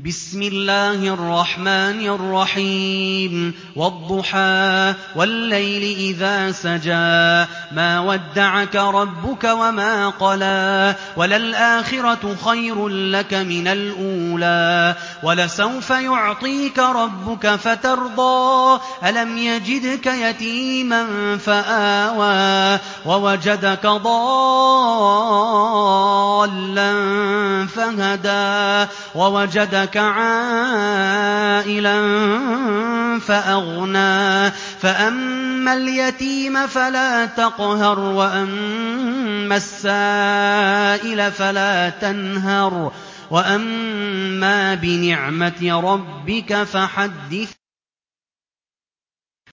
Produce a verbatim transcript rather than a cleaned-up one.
بسم الله الرحمن الرحيم والضحى والليل إذا سجى ما ودعك ربك وما قلى وللآخرة خير لك من الأولى ولسوف يعطيك ربك فترضى ألم يجدك يتيما فآوى ووجدك ضالا فهدى ووجدك عائلا فأغنى فأما اليتيم فلا تقهر وأما السائل فلا تنهر وأما بنعمة ربك فحدث